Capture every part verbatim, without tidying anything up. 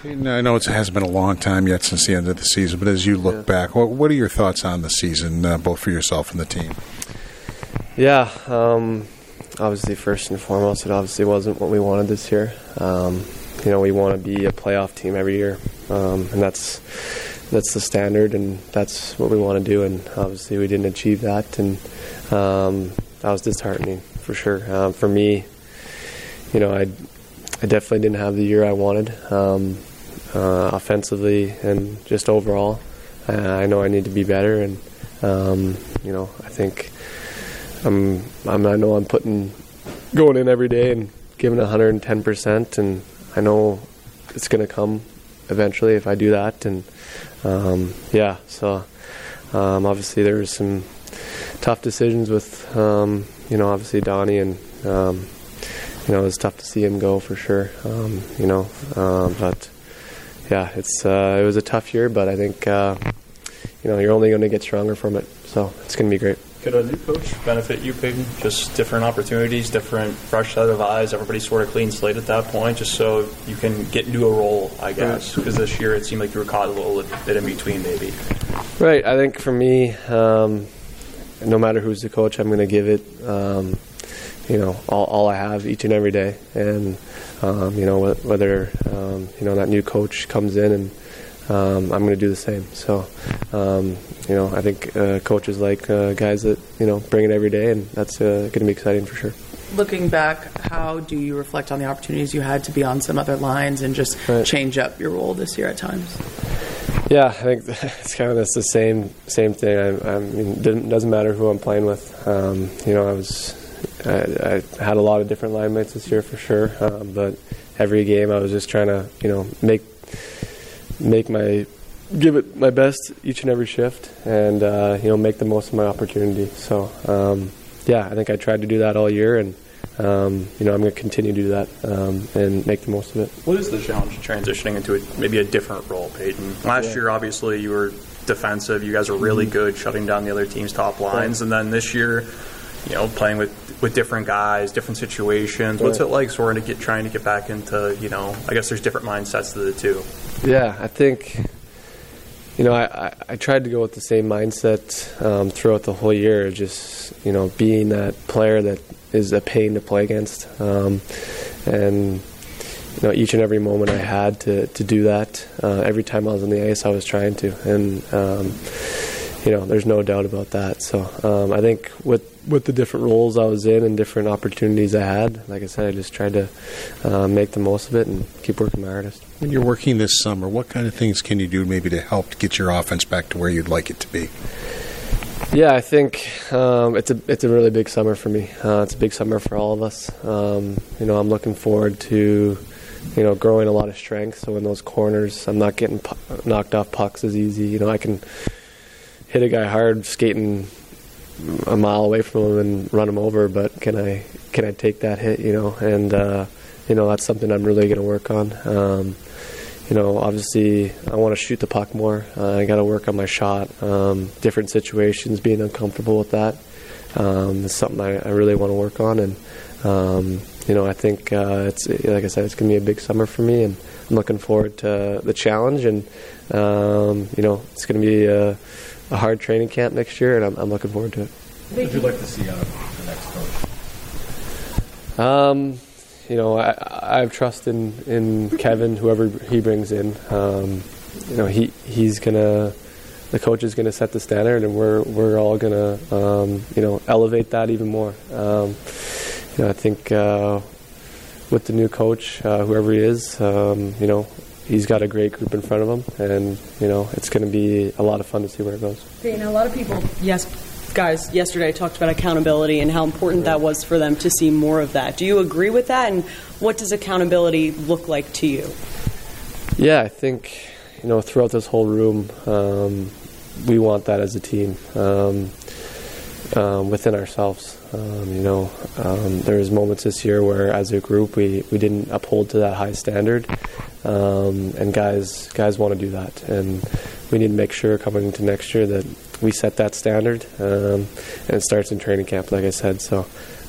And I know it hasn't been a long time yet since the end of the season, but as you look yeah. back, what, what are your thoughts on the season, uh, both for yourself and the team? Yeah, um, obviously first and foremost, it obviously wasn't what we wanted this year. Um, you know, we want to be a playoff team every year, um, and that's that's the standard, and that's what we want to do. And obviously, we didn't achieve that, and um, that was disheartening for sure. Um, for me, you know, I I definitely didn't have the year I wanted, um, uh, offensively and just overall. Uh, I know I need to be better, and um, you know, I think I'm, I'm I know I'm putting going in every day and giving one hundred ten percent, and I know it's going to come eventually if I do that. And um, yeah, so um, obviously there was some tough decisions with um, you know, obviously Donnie, and um, you know, it was tough to see him go for sure. Um, you know, um, but yeah, it's uh, it was a tough year, but I think uh, you know, you're only going to get stronger from it. So it's going to be great. Could a new coach benefit you, Peyton? Just different opportunities, different fresh set of eyes, everybody sort of clean slate at that point, just so you can get into a role, I guess. Because this year it seemed like you were caught a little bit in between, maybe. Right. I think for me, um, no matter who's the coach, I'm going to give it, um, you know, all, all I have each and every day. And, um, you know, whether, um, you know, that new coach comes in, and um, I'm going to do the same. So, um, you know, I think uh, coaches like uh, guys that, you know, bring it every day, and that's uh, going to be exciting for sure. Looking back, how do you reflect on the opportunities you had to be on some other lines and just right. change up your role this year at times? Yeah, I think it's kind of it's the same same thing. I, I mean, it doesn't matter who I'm playing with. Um, you know, I was I, I had a lot of different line mates this year for sure, um, but every game I was just trying to, you know, make make my give it my best each and every shift, and uh, you know, make the most of my opportunity. So um, yeah, I think I tried to do that all year, and um, you know, I'm going to continue to do that um, and make the most of it. What is the challenge transitioning into a, maybe a different role, Peyton? Last yeah. year, obviously, you were defensive. You guys were really mm-hmm. good shutting down the other team's top lines, yeah. and then this year, you know, playing with, with different guys, different situations. What's right. it like sort of get trying to get back into, you know, I guess there's different mindsets to the two. Yeah, I think, you know, I, I, I tried to go with the same mindset um, throughout the whole year, just, you know, being that player that is a pain to play against. Um, and, you know, each and every moment I had to, to do that, uh, every time I was on the ice, I was trying to. And, um, you know, there's no doubt about that. So um, I think with with the different roles I was in and different opportunities I had, like I said, I just tried to uh, make the most of it and keep working my hardest. When you're working this summer, what kind of things can you do maybe to help get your offense back to where you'd like it to be? Yeah, I think um, it's a it's a really big summer for me. Uh, it's a big summer for all of us. Um, you know, I'm looking forward to, you know, growing a lot of strength. So in those corners, I'm not getting pu- knocked off pucks as easy. You know, I can hit a guy hard skating a mile away from him and run him over, but can I can I take that hit? You know, and uh, you know, that's something I'm really going to work on. Um, You know, obviously, I want to shoot the puck more. Uh, I got to work on my shot. Um, different situations, being uncomfortable with that um, is something I, I really want to work on. And um, you know, I think uh, it's like I said, it's going to be a big summer for me, and I'm looking forward to the challenge. And um, you know, it's going to be a, a hard training camp next year, and I'm, I'm looking forward to it. What would you like to see out of the next coach? Um. You know, I, I have trust in, in Kevin, whoever he brings in. Um, you know, he he's gonna, the coach is gonna set the standard, and we're we're all gonna, um, you know, elevate that even more. Um, you know, I think uh, with the new coach, uh, whoever he is, um, you know, he's got a great group in front of him, and you know, it's gonna be a lot of fun to see where it goes. You know, a lot of people, yes. guys yesterday talked about accountability and how important that was for them to see more of that. Do you agree with that? And what does accountability look like to you? Yeah, I think, you know, throughout this whole room, um, we want that as a team, um, um, within ourselves. Um, you know, um, there was moments this year where as a group we, we didn't uphold to that high standard, um, and guys guys want to do that. And we need to make sure coming into next year that we set that standard, um, and it starts in training camp, like I said. So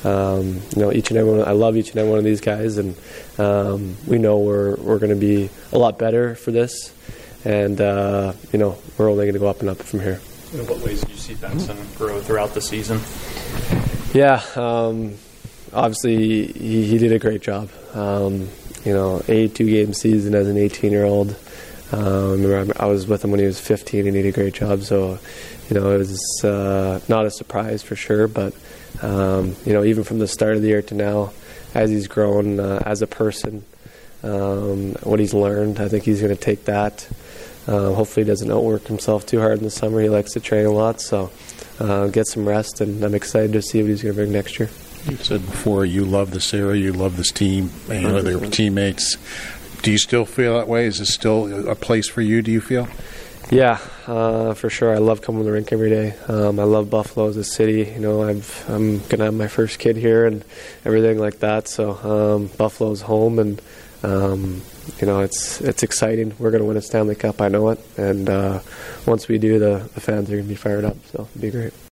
um, you know, each and every one, I love each and every one of these guys, and um, we know we're we're going to be a lot better for this, and uh, you know, we're only going to go up and up from here. In what ways did you see Benson grow throughout the season? Yeah, um, obviously he, he did a great job. Um, you know, eighty-two game season as an eighteen-year-old. Uh, I remember I was with him when he was fifteen, and he did a great job. So, you know, it was uh, not a surprise for sure. But, um, you know, even from the start of the year to now, as he's grown uh, as a person, um, what he's learned, I think he's going to take that. Uh, hopefully he doesn't outwork himself too hard in the summer. He likes to train a lot, so uh, get some rest, and I'm excited to see what he's going to bring next year. You said before you love this area, you love this team, you know, their teammates. Do you still feel that way? Is this still a place for you, do you feel? Yeah, uh, for sure. I love coming to the rink every day. Um, I love Buffalo as a city. You know, I've, I'm going to have my first kid here and everything like that, so um, Buffalo's home, and um, you know, it's it's exciting. We're going to win a Stanley Cup, I know it, and uh, once we do, the, the fans are going to be fired up, so it'll be great.